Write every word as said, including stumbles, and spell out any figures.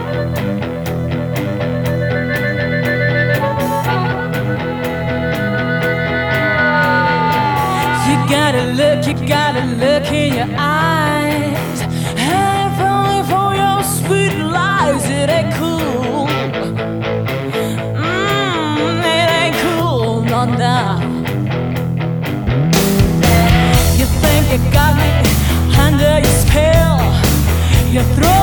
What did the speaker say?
gotta look, you gotta look in your eyes. If only for your sweet lies, it ain't cool. Mmm, it ain't cool, no, no. You think you got me under your spell. You throw